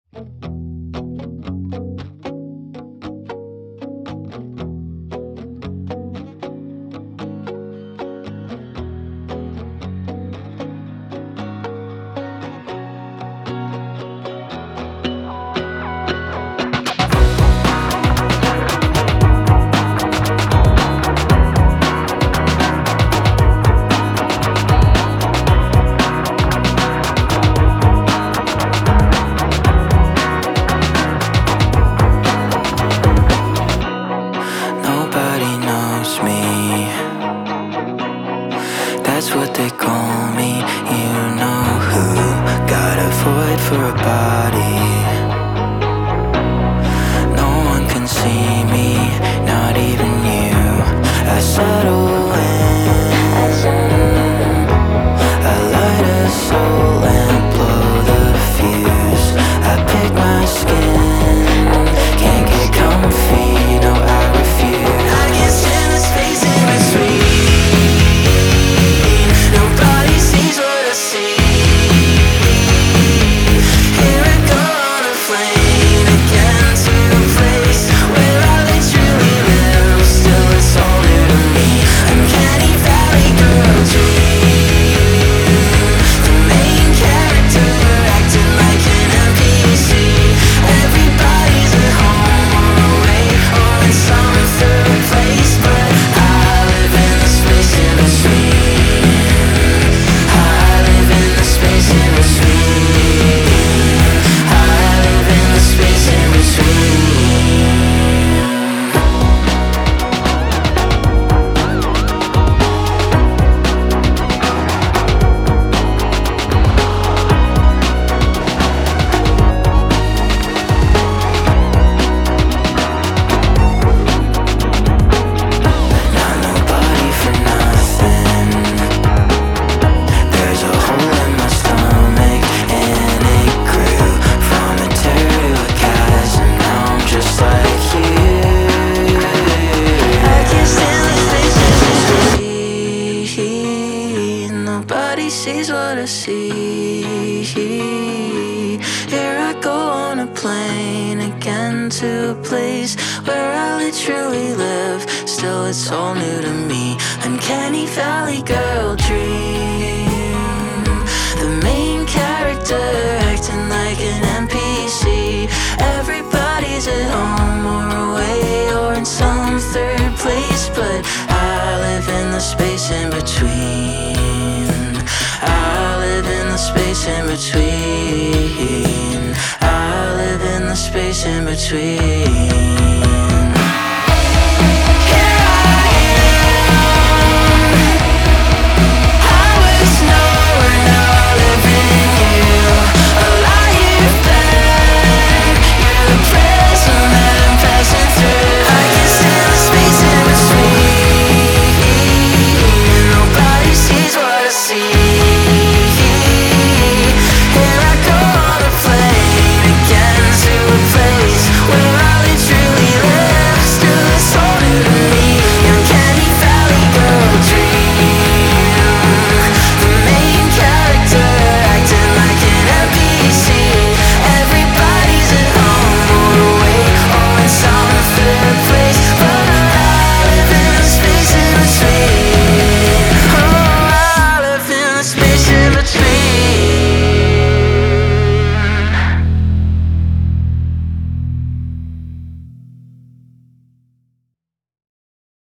Nobody knows me. That's what they call me. You know who? Got a void for a body. No one can see me, not even you. I settle in. I light a soul and blow the fuse. I pick my skin. Can't get comfy, no, I refuse. I can't stand the space in between. Nobody sees what I see. Here I go on a plane again to a place where I literally live. Still it's all new to me. Uncanny valley girl dream. The main character acting like an NPC. Everybody's at home or away or in some third place, but I live in the space in between. I live in the space in between. I live in the space in between. Not nobody for nothing. There's a hole in my stomach and it grew from a tear to a chasm. Now I'm just like you. I can't stand the space in between. Nobody sees what I see. Here I go on a plane again to a place where I literally live. Still it's all new to me. Uncanny valley girl dream. The main character acting like an NPC. Everybody's at home or away or in some third place, but I live in the space in between. I live in the space in between. I live in the space in between.